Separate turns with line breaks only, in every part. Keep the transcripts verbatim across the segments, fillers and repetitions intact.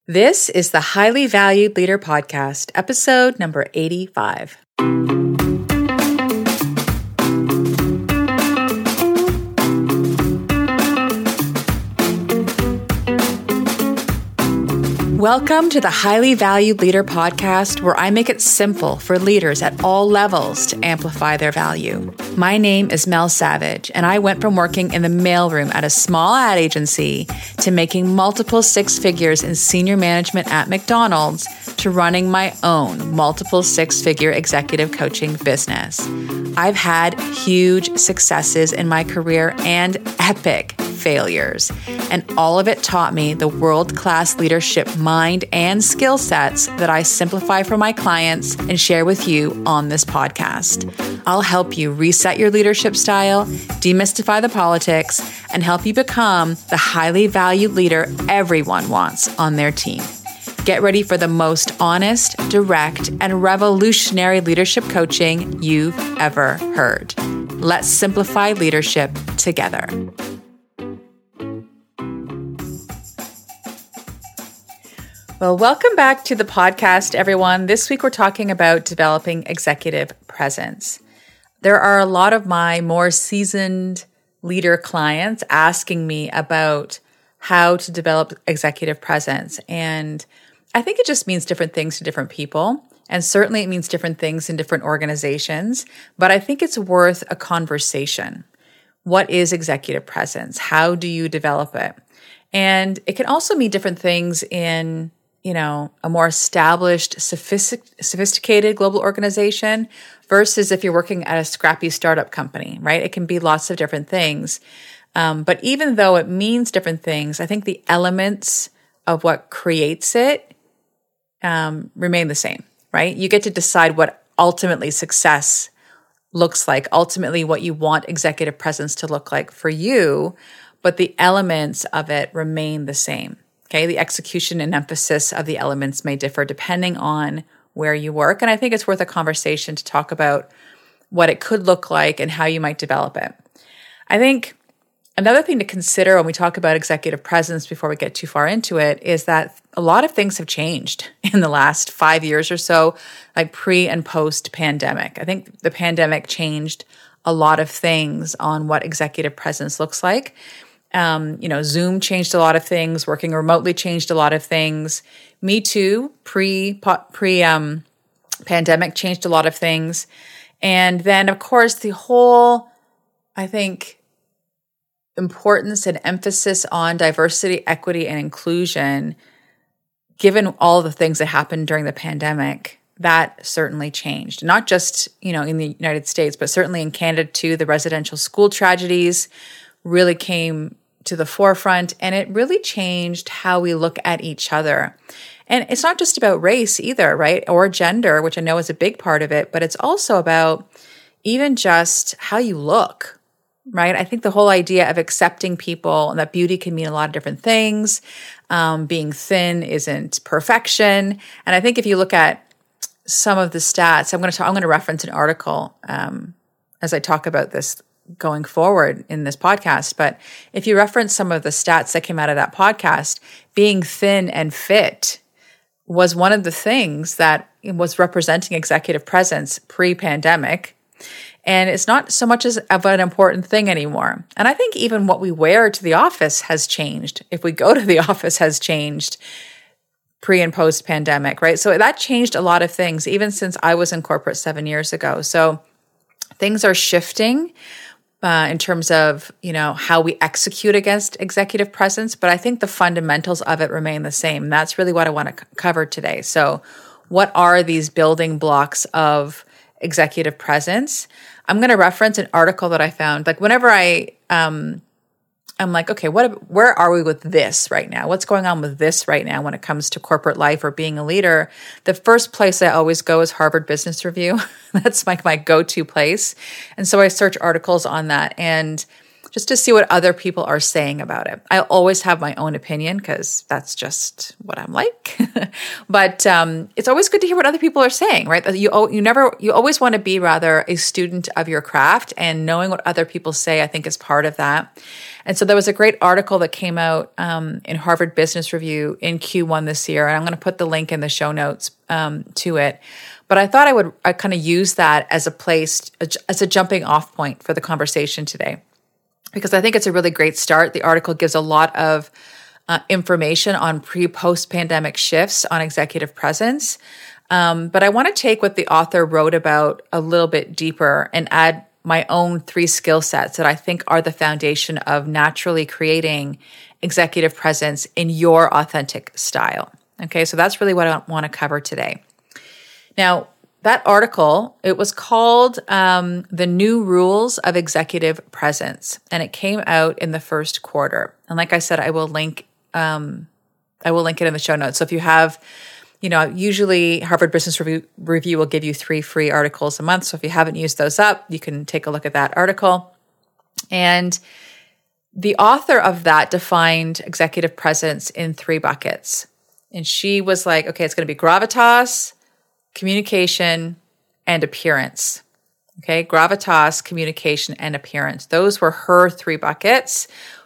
This is the Highly Valued Leader Podcast, episode number eighty-five. Welcome to the Highly Valued Leader Podcast, where I make it simple for leaders at all levels to amplify their value. My name is Mel Savage, and I went from working in the mailroom at a small ad agency to making multiple six figures in senior management at McDonald's to running my own multiple six-figure executive coaching business. I've had huge successes in my career and epic failures, and all of it taught me the world-class leadership mind and skill sets that I simplify for my clients and share with you on this podcast. I'll help you reset your leadership style, demystify the politics, and help you become the highly valued leader everyone wants on their team. Get ready for the most honest, direct, and revolutionary leadership coaching you've ever heard. Let's simplify leadership together. Well, welcome back to the podcast, everyone. This week we're talking about developing executive presence. There are a lot of my more seasoned leader clients asking me about how to develop executive presence. And I think it just means different things to different people. And certainly it means different things in different organizations. But I think it's worth a conversation. What is executive presence? How do you develop it? And it can also mean different things in you know, a more established, sophistic, sophisticated global organization versus if you're working at a scrappy startup company, right? It can be lots of different things. Um, but even though it means different things, I think the elements of what creates it um, remain the same, right? You get to decide what ultimately success looks like, ultimately what you want executive presence to look like for you, but the elements of it remain the same. Okay, the execution and emphasis of the elements may differ depending on where you work. And I think it's worth a conversation to talk about what it could look like and how you might develop it. I think another thing to consider when we talk about executive presence before we get too far into it is that a lot of things have changed in the last five years or so, like pre and post pandemic. I think the pandemic changed a lot of things on what executive presence looks like. Um, you know, Zoom changed a lot of things. Working remotely changed a lot of things. Me Too, pre pre um, pandemic, changed a lot of things. And then, of course, the whole, I think, importance and emphasis on diversity, equity, and inclusion, given all the things that happened during the pandemic, that certainly changed. Not just, you know, in the United States, but certainly in Canada too. The residential school tragedies really came to the forefront, and it really changed how we look at each other. And it's not just about race either, right? Or gender, which I know is a big part of it, but it's also about even just how you look, right? I think the whole idea of accepting people and that beauty can mean a lot of different things. Um, being thin isn't perfection. And I think if you look at some of the stats, I'm going to talk, I'm going to reference an article um, as I talk about this going forward in this podcast. But if you reference some of the stats that came out of that podcast, being thin and fit was one of the things that was representing executive presence pre-pandemic. And it's not so much as of an important thing anymore. And I think even what we wear to the office has changed. If we go to the office has changed pre and post pandemic, right? So that changed a lot of things, even since I was in corporate seven years ago. So things are shifting Uh, in terms of, you know, how we execute against executive presence, but I think the fundamentals of it remain the same. And that's really what I want to c- cover today. So what are these building blocks of executive presence? I'm going to reference an article that I found. Like whenever I, um, I'm like, okay, what, where are we with this right now? What's going on with this right now when it comes to corporate life or being a leader? The first place I always go is Harvard Business Review. That's like my go-to place. And so I search articles on that. And just to see what other people are saying about it. I always have my own opinion because that's just what I'm like. But um, it's always good to hear what other people are saying, right? You you never you always want to be rather a student of your craft, and knowing what other people say, I think, is part of that. And so there was a great article that came out um, in Harvard Business Review in Q one this year, and I'm going to put the link in the show notes um, to it. But I thought I would I kind of use that as a place, as a jumping off point for the conversation today, because I think it's a really great start. The article gives a lot of uh, information on pre-post pandemic shifts on executive presence. Um, but I want to take what the author wrote about a little bit deeper and add my own three skill sets that I think are the foundation of naturally creating executive presence in your authentic style. Okay, so that's really what I want to cover today. Now, that article, it was called um, The New Rules of Executive Presence, and it came out in the first quarter. And like I said, I will link um, I will link it in the show notes. So if you have, you know, usually Harvard Business Review, Review will give you three free articles a month. So if you haven't used those up, you can take a look at that article. And the author of that defined executive presence in three buckets. And she was like, okay, it's going to be gravitas, communication, and appearance. Okay, gravitas, communication, and appearance. Those were her three buckets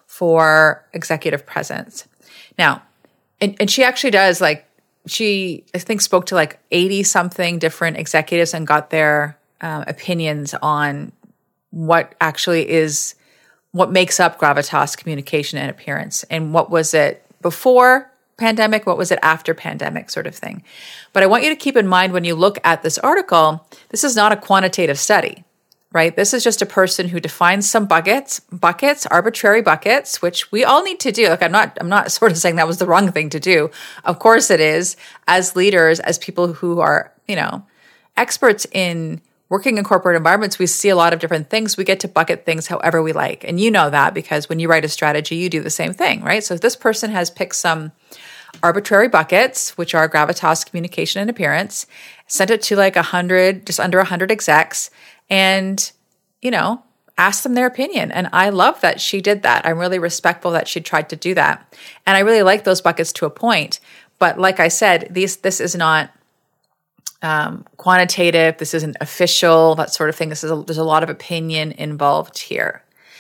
for executive presence. Now, and, and she actually does like, she, I think, spoke to like eighty something different executives and got their um, opinions on what actually is, what makes up gravitas, communication, and appearance. And what was it before pandemic? What was it after pandemic, sort of thing? But I want you to keep in mind when you look at this article, this is not a quantitative study, right? This is just a person who defines some buckets, buckets, arbitrary buckets, which we all need to do. Like I'm not, I'm not sort of saying that was the wrong thing to do. Of course it is. As leaders, as people who are, you know, experts in working in corporate environments, we see a lot of different things. We get to bucket things however we like. And you know that because when you write a strategy, you do the same thing, right? So if this person has picked some arbitrary buckets, which are gravitas, communication, and appearance, sent it to like a hundred, just under a hundred execs, and, you know, ask them their opinion. And I love that she did that. I'm really respectful that she tried to do that. And I really like those buckets to a point. But like I said, these this is not um, quantitative. This isn't official, that sort of thing. This is a, there's a lot of opinion involved here.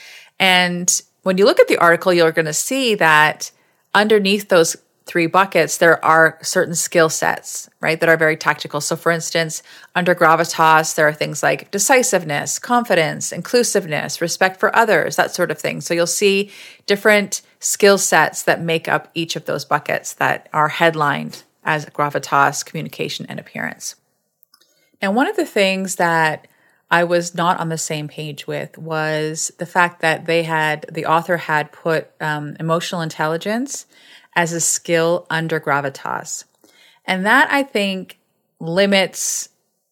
And when you look at the article, you're going to see that underneath those three buckets, there are certain skill sets, right, that are very tactical. So for instance, under gravitas, there are things like decisiveness, confidence, inclusiveness, respect for others, that sort of thing. So you'll see different skill sets that make up each of those buckets that are headlined as gravitas, communication, and appearance. Now, one of the things that I was not on the same page with was the fact that they had, the author had put um, emotional intelligence as a skill under gravitas. And that, I think, limits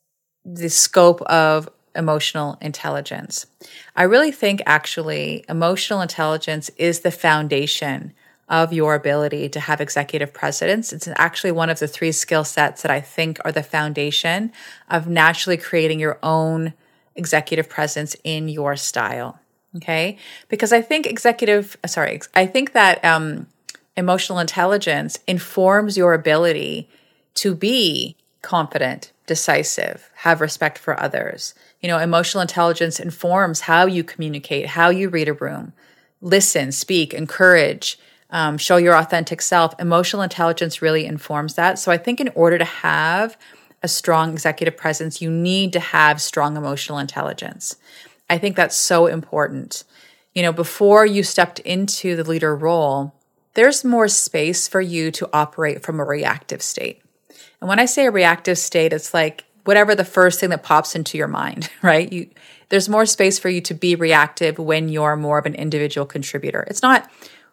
the scope of emotional intelligence. I really think, actually, emotional intelligence is the foundation of your ability to have executive presence. It's actually one of the three skill sets that I think are the foundation of naturally creating your own executive presence in your style. Okay? Because I think executive, sorry, I think that um, emotional intelligence informs your ability to be confident, decisive, have respect for others. You know, emotional intelligence informs how you communicate, how you read a room, listen, speak, encourage, um, show your authentic self. Emotional intelligence really informs that. So I think in order to have a strong executive presence, you need to have strong emotional intelligence. I think that's so important. You know, before you stepped into the leader role, there's more space for you to operate from a reactive state. And when I say a reactive state, it's like whatever the first thing that pops into your mind, right? You, there's more space for you to be reactive when you're more of an individual contributor. It's not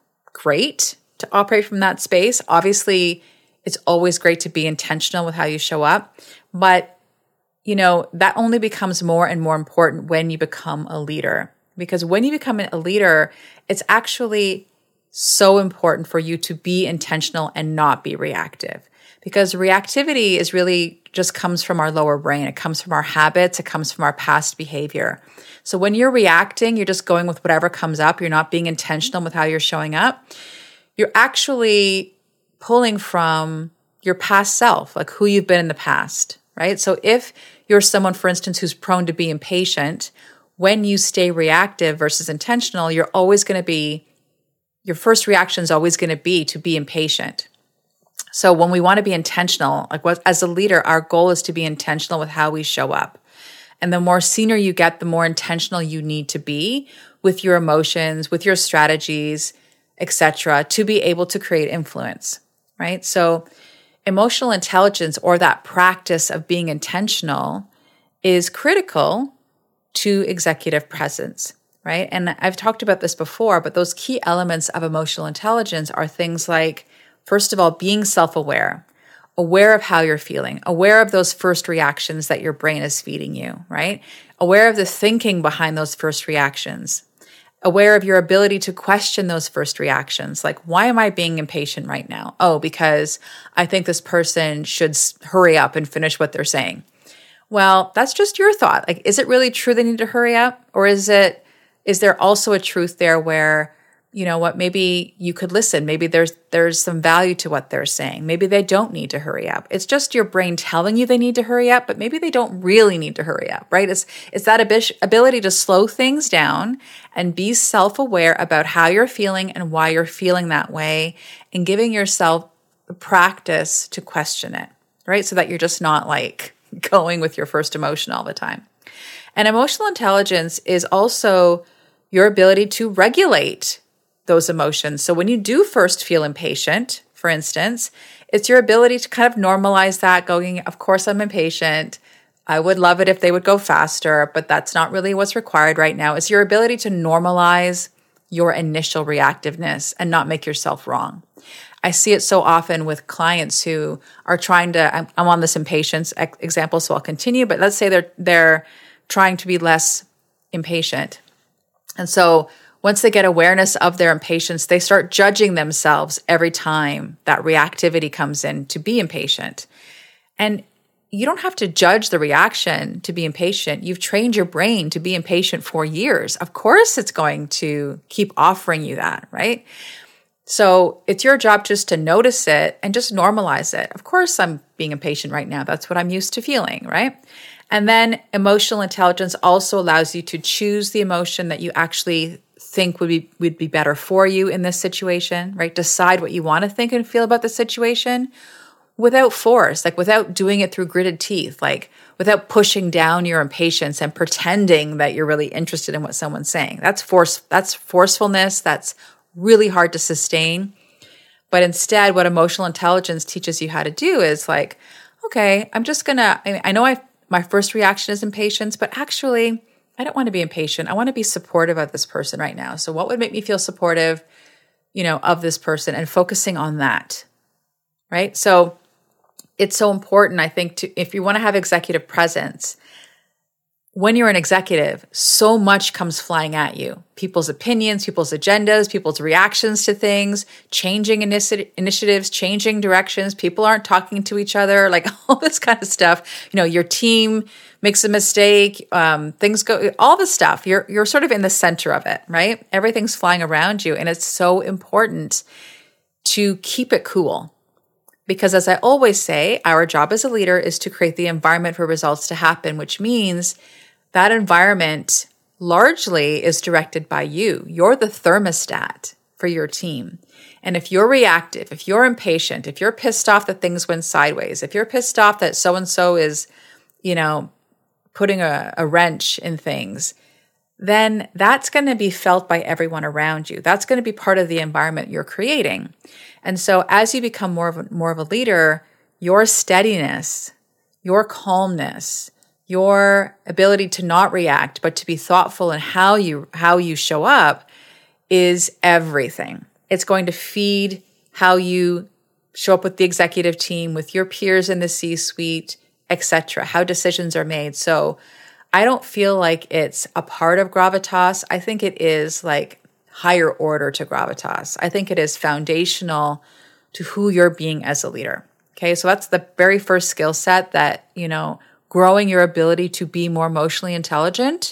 great to operate from that space. Obviously, it's always great to be intentional with how you show up. But, you know, that only becomes more and more important when you become a leader. Because when you become a leader, it's actually so important for you to be intentional and not be reactive. Because reactivity is really just comes from our lower brain. It comes from our habits. It comes from our past behavior. So when you're reacting, you're just going with whatever comes up. You're not being intentional with how you're showing up. You're actually pulling from your past self, like who you've been in the past, right? So if you're someone, for instance, who's prone to be impatient, when you stay reactive versus intentional, you're always going to be, your first reaction is always going to be to be impatient. So when we want to be intentional, like what, as a leader, our goal is to be intentional with how we show up. And the more senior you get, the more intentional you need to be with your emotions, with your strategies, et cetera, to be able to create influence, right? So emotional intelligence, or that practice of being intentional, is critical to executive presence, right? And I've talked about this before, but those key elements of emotional intelligence are things like, first of all, being self-aware, aware of how you're feeling, aware of those first reactions that your brain is feeding you, right? Aware of the thinking behind those first reactions, aware of your ability to question those first reactions. Like, why am I being impatient right now? Oh, because I think this person should hurry up and finish what they're saying. Well, that's just your thought. Like, is it really true they need to hurry up? Or is it, is there also a truth there where, you know what, maybe you could listen. Maybe there's there's some value to what they're saying. Maybe they don't need to hurry up. It's just your brain telling you they need to hurry up, but maybe they don't really need to hurry up, right? It's, it's that ab- ability to slow things down and be self-aware about how you're feeling and why you're feeling that way, and giving yourself the practice to question it, right? So that you're just not like going with your first emotion all the time. And emotional intelligence is also your ability to regulate those emotions. So when you do first feel impatient, for instance, it's your ability to kind of normalize that, going, of course I'm impatient. I would love it if they would go faster, but that's not really what's required right now. It's your ability to normalize your initial reactiveness and not make yourself wrong. I see it so often with clients who are trying to, I'm, I'm on this impatience ex- example, so I'll continue, but let's say they're they're trying to be less impatient. And so once they get awareness of their impatience, they start judging themselves every time that reactivity comes in to be impatient. And you don't have to judge the reaction to be impatient. You've trained your brain to be impatient for years. Of course, it's going to keep offering you that, right? So it's your job just to notice it and just normalize it. Of course, I'm being impatient right now. That's what I'm used to feeling, right? And then emotional intelligence also allows you to choose the emotion that you actually think would be would be better for you in this situation, right? Decide what you want to think and feel about the situation without force, like without doing it through gritted teeth, like without pushing down your impatience and pretending that you're really interested in what someone's saying. That's force, that's forcefulness, that's really hard to sustain. But instead, what emotional intelligence teaches you how to do is like, okay, I'm just gonna, I, mean, I know I my first reaction is impatience, but actually I don't want to be impatient. I want to be supportive of this person right now. So what would make me feel supportive, you know, of this person, and focusing on that, right? So it's so important, I think, to, if you want to have executive presence, when you're an executive, so much comes flying at you. People's opinions, people's agendas, people's reactions to things, changing inici- initiatives, changing directions. People aren't talking to each other, like all this kind of stuff. You know, your team makes a mistake, um, things go, all the stuff. You're you're sort of in the center of it, right? Everything's flying around you, and it's so important to keep it cool. Because as I always say, our job as a leader is to create the environment for results to happen, which means that environment largely is directed by you. You're the thermostat for your team. And if you're reactive, if you're impatient, if you're pissed off that things went sideways, if you're pissed off that so-and-so is, you know, putting a, a wrench in things, then that's going to be felt by everyone around you. That's going to be part of the environment you're creating. And so as you become more of a, more of a leader, your steadiness, your calmness, your ability to not react, but to be thoughtful in how you how you show up is everything. It's going to feed how you show up with the executive team, with your peers in the C-suite, et cetera, how decisions are made. So I don't feel like it's a part of gravitas. I think it is like higher order to gravitas. I think it is foundational to who you're being as a leader. Okay, so that's the very first skill set that, you know, growing your ability to be more emotionally intelligent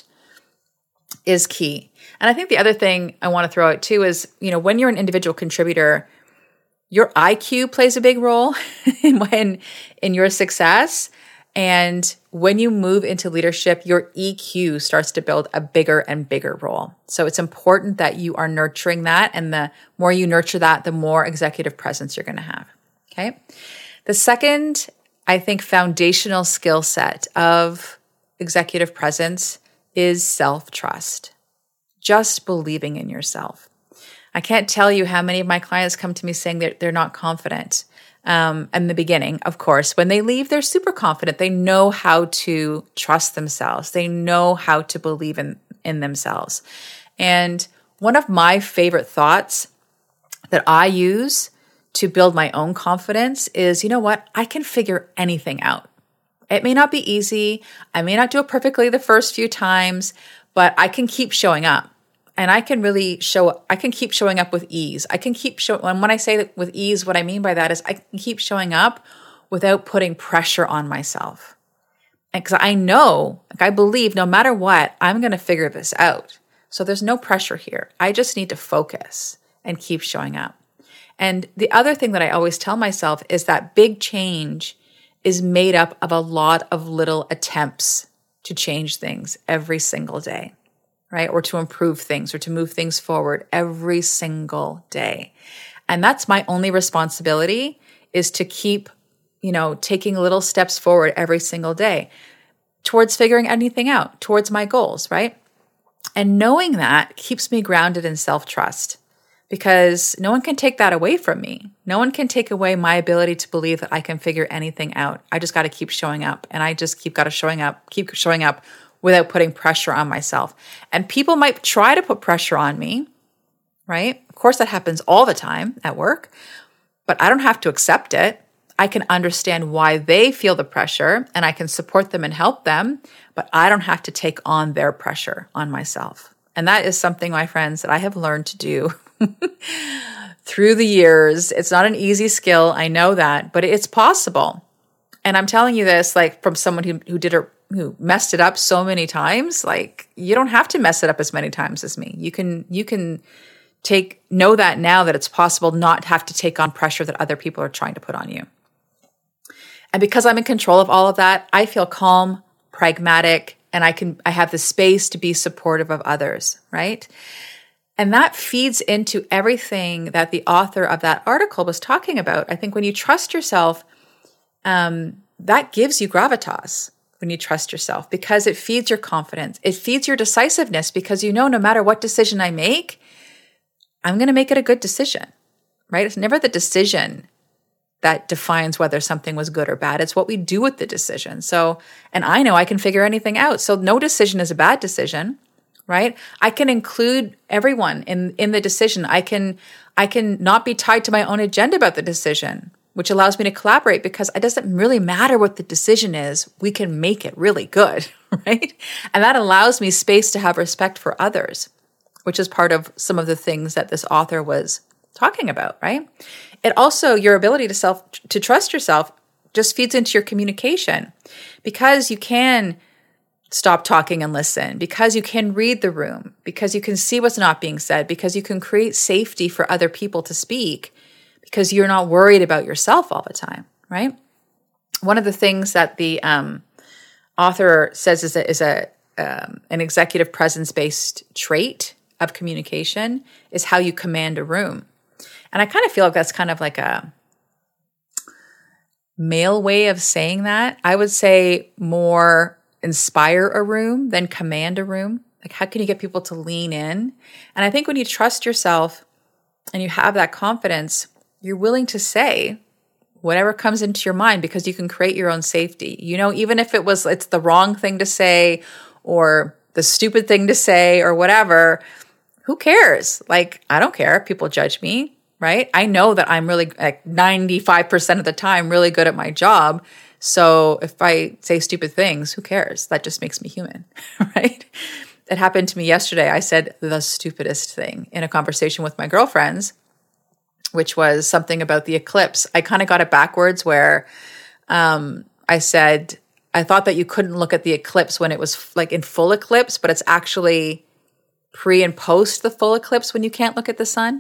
is key. And I think the other thing I want to throw out too is, you know, when you're an individual contributor, your I Q plays a big role in when in your success. And when you move into leadership, your E Q starts to build a bigger and bigger role. So it's important that you are nurturing that. And the more you nurture that, the more executive presence you're going to have. Okay. The second, I think, foundational skill set of executive presence is self-trust. Just believing in yourself. I can't tell you how many of my clients come to me saying that they're not confident. Um, in the beginning, of course, when they leave, they're super confident. They know how to trust themselves. They know how to believe in, in themselves. And one of my favorite thoughts that I use to build my own confidence is, you know what? I can figure anything out. It may not be easy. I may not do it perfectly the first few times, but I can keep showing up. And I can really show, I can keep showing up with ease. I can keep showing, and when I say that with ease, what I mean by that is I can keep showing up without putting pressure on myself. And because I know, like I believe no matter what, I'm going to figure this out. So there's no pressure here. I just need to focus and keep showing up. And the other thing that I always tell myself is that big change is made up of a lot of little attempts to change things every single day. Right? Or to improve things or to move things forward every single day. And that's my only responsibility is to keep, you know, taking little steps forward every single day towards figuring anything out, towards my goals, right? And knowing that keeps me grounded in self-trust because no one can take that away from me. No one can take away my ability to believe that I can figure anything out. I just got to keep showing up and I just keep got to showing up, keep showing up without putting pressure on myself. And people might try to put pressure on me, right? Of course, that happens all the time at work, but I don't have to accept it. I can understand why they feel the pressure and I can support them and help them, but I don't have to take on their pressure on myself. And that is something, my friends, that I have learned to do through the years. It's not an easy skill. I know that, but it's possible. And I'm telling you this like from someone who, who did it who messed it up so many times. Like you don't have to mess it up as many times as me. You can, you can take, know that now that it's possible not have to take on pressure that other people are trying to put on you. And because I'm in control of all of that, I feel calm, pragmatic, and I can, I have the space to be supportive of others, right? And that feeds into everything that the author of that article was talking about. I think when you trust yourself, um, that gives you gravitas. When you trust yourself, because it feeds your confidence. It feeds your decisiveness because you know no matter what decision I make, I'm going to make it a good decision, right? It's never the decision that defines whether something was good or bad. It's what we do with the decision. So, and I know I can figure anything out. So no decision is a bad decision, right? I can include everyone in, in the decision. I can, I can not be tied to my own agenda about the decision, which allows me to collaborate because it doesn't really matter what the decision is. We can make it really good, right? And that allows me space to have respect for others, which is part of some of the things that this author was talking about, right? It also, your ability to self, to trust yourself just feeds into your communication because you can stop talking and listen, because you can read the room, because you can see what's not being said, because you can create safety for other people to speak, because you're not worried about yourself all the time, right? One of the things that the um, author says is a, is a um, an executive presence-based trait of communication is how you command a room. And I kind of feel like that's kind of like a male way of saying that. I would say more inspire a room than command a room. Like how can you get people to lean in? And I think when you trust yourself and you have that confidence, you're willing to say whatever comes into your mind because you can create your own safety. You know, even if it was, it's the wrong thing to say or the stupid thing to say or whatever, who cares? Like, I don't care if people judge me, right? I know that I'm really like ninety-five percent of the time really good at my job. So if I say stupid things, who cares? That just makes me human, right? it happened to me yesterday. I said the stupidest thing in a conversation with my girlfriends, which was something about the eclipse. I kind of got it backwards where um, I said, I thought that you couldn't look at the eclipse when it was like in full eclipse, but it's actually pre and post the full eclipse when you can't look at the sun.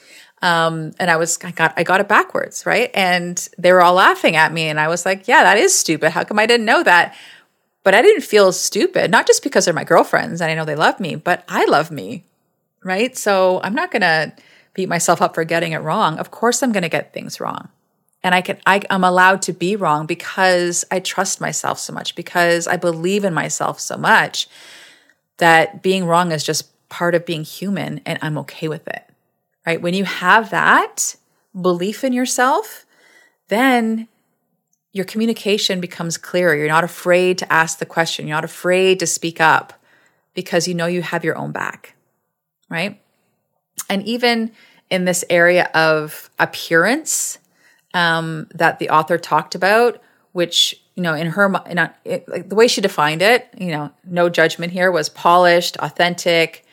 Um, and I was, I got, I got it backwards. Right. And they were all laughing at me. And I was like, yeah, that is stupid. How come I didn't know that? But I didn't feel stupid, not just because they're my girlfriends and I know they love me, but I love me. Right. So I'm not going to beat myself up for getting it wrong. Of course I'm going to get things wrong. And I can, I, I'm allowed to be wrong because I trust myself so much, because I believe in myself so much that being wrong is just part of being human and I'm okay with it. Right? When you have that belief in yourself, then your communication becomes clearer. You're not afraid to ask the question. You're not afraid to speak up because you know you have your own back, right? And even in this area of appearance um, that the author talked about, which, you know, in her, in a, it, like the way she defined it, you know, no judgment here, was polished, authentic,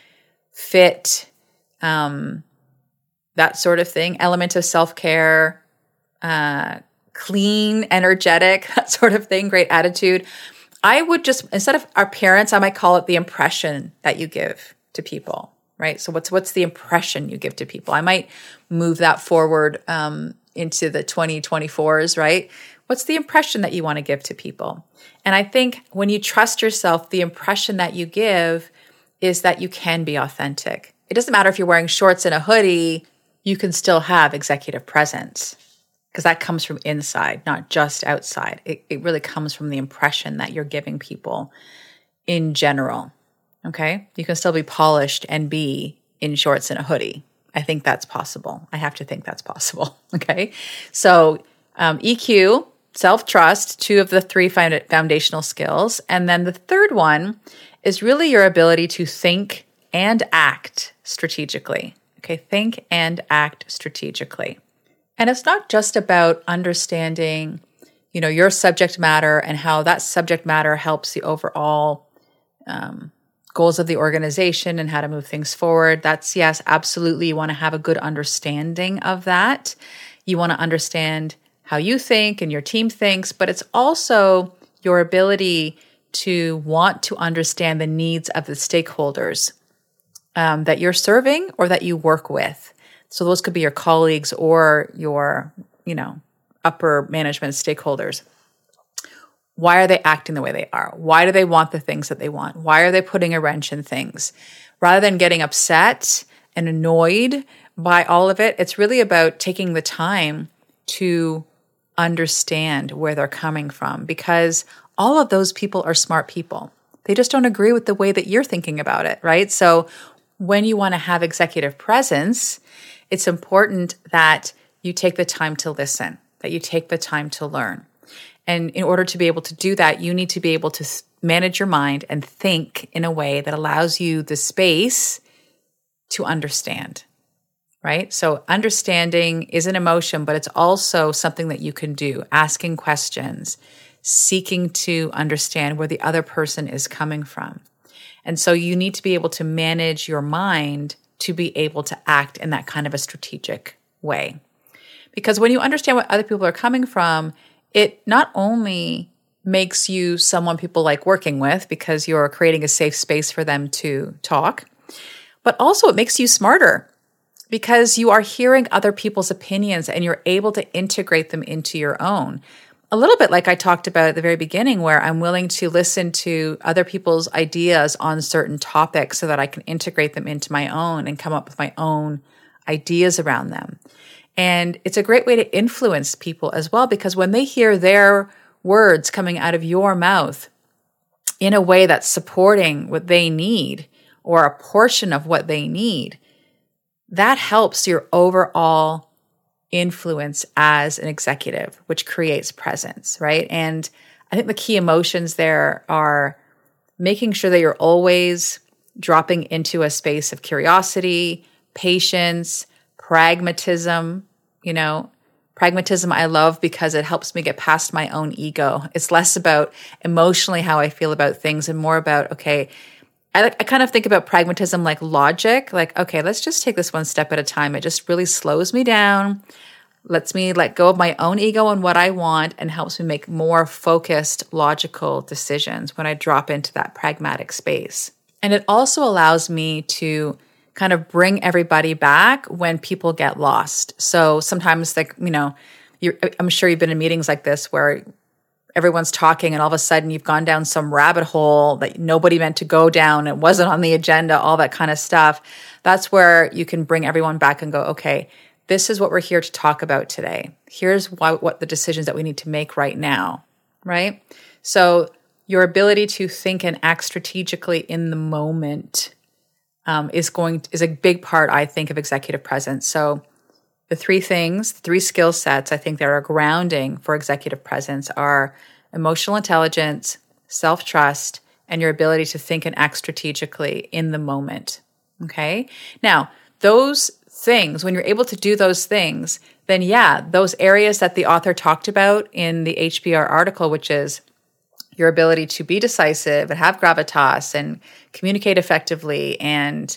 fit, um, that sort of thing, element of self-care, uh, clean, energetic, that sort of thing, great attitude. I would just, instead of appearance, I might call it the impression that you give to people, right? So what's what's the impression you give to people? I might move that forward um, into the twenty twenty-fours, right? What's the impression that you want to give to people? And I think when you trust yourself, the impression that you give is that you can be authentic. It doesn't matter if you're wearing shorts and a hoodie, you can still have executive presence because that comes from inside, not just outside. It, it really comes from the impression that you're giving people in general, okay? You can still be polished and be in shorts and a hoodie. I think that's possible. I have to think that's possible, okay? So um, E Q, self-trust, two of the three foundational skills. And then the third one is really your ability to think and act strategically. Okay, think and act strategically. And it's not just about understanding, you know, your subject matter and how that subject matter helps the overall um, goals of the organization and how to move things forward. That's, yes, absolutely. You want to have a good understanding of that. You want to understand how you think and your team thinks, but it's also your ability to want to understand the needs of the stakeholders Um, that you're serving or that you work with. So those could be your colleagues or your, you know, upper management stakeholders. Why are they acting the way they are? Why do they want the things that they want? Why are they putting a wrench in things? Rather than getting upset and annoyed by all of it, it's really about taking the time to understand where they're coming from, because all of those people are smart people. They just don't agree with the way that you're thinking about it, right? So when you want to have executive presence, it's important that you take the time to listen, that you take the time to learn. And in order to be able to do that, you need to be able to manage your mind and think in a way that allows you the space to understand, right? So understanding is an emotion, but it's also something that you can do, asking questions, seeking to understand where the other person is coming from. And so you need to be able to manage your mind to be able to act in that kind of a strategic way. Because when you understand where other people are coming from, it not only makes you someone people like working with because you're creating a safe space for them to talk, but also it makes you smarter because you are hearing other people's opinions and you're able to integrate them into your own. A little bit like I talked about at the very beginning, where I'm willing to listen to other people's ideas on certain topics so that I can integrate them into my own and come up with my own ideas around them. And it's a great way to influence people as well, because when they hear their words coming out of your mouth in a way that's supporting what they need or a portion of what they need, that helps your overall influence as an executive, which creates presence, right? And I think the key emotions there are making sure that you're always dropping into a space of curiosity, patience, pragmatism. You know, pragmatism I love because it helps me get past my own ego. It's less about emotionally how I feel about things and more about, okay, I, I kind of think about pragmatism like logic, like, okay, let's just take this one step at a time. It just really slows me down, lets me let go of my own ego and what I want, and helps me make more focused, logical decisions when I drop into that pragmatic space. And it also allows me to kind of bring everybody back when people get lost. So sometimes, like, you know, you're, I'm sure you've been in meetings like this where everyone's talking and all of a sudden you've gone down some rabbit hole that nobody meant to go down. It wasn't on the agenda, all that kind of stuff. That's where you can bring everyone back and go, okay, this is what we're here to talk about today. Here's what, what the decisions that we need to make right now, right? So your ability to think and act strategically in the moment um, is going is a big part, I think, of executive presence. So the three things, the three skill sets I think that are grounding for executive presence are emotional intelligence, self-trust, and your ability to think and act strategically in the moment. Okay? Now, those things, when you're able to do those things, then yeah, those areas that the author talked about in the H B R article, which is your ability to be decisive and have gravitas and communicate effectively, and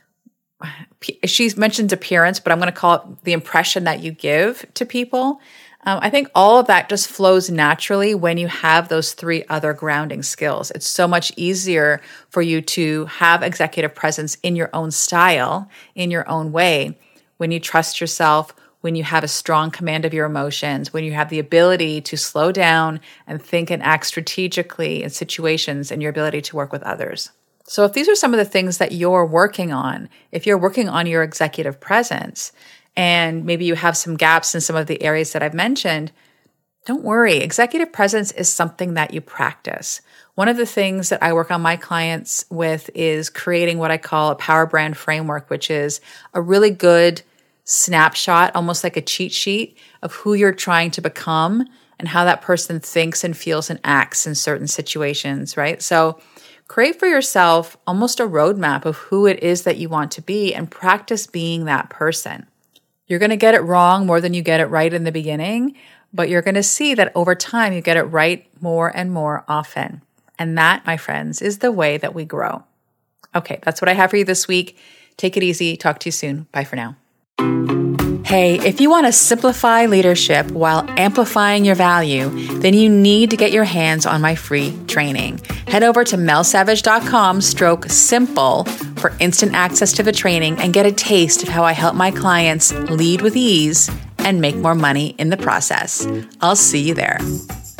she mentions appearance, but I'm going to call it the impression that you give to people. Um, I think all of that just flows naturally when you have those three other grounding skills. It's so much easier for you to have executive presence in your own style, in your own way, when you trust yourself, when you have a strong command of your emotions, when you have the ability to slow down and think and act strategically in situations, and your ability to work with others. So if these are some of the things that you're working on, if you're working on your executive presence, and maybe you have some gaps in some of the areas that I've mentioned, don't worry. Executive presence is something that you practice. One of the things that I work on my clients with is creating what I call a power brand framework, which is a really good snapshot, almost like a cheat sheet of who you're trying to become and how that person thinks and feels and acts in certain situations, right? So create for yourself almost a roadmap of who it is that you want to be and practice being that person. You're going to get it wrong more than you get it right in the beginning, but you're going to see that over time you get it right more and more often. And that, my friends, is the way that we grow. Okay, that's what I have for you this week. Take it easy. Talk to you soon. Bye for now. Hey, if you want to simplify leadership while amplifying your value, then you need to get your hands on my free training. Head over to melsavage.com stroke simple for instant access to the training and get a taste of how I help my clients lead with ease and make more money in the process. I'll see you there.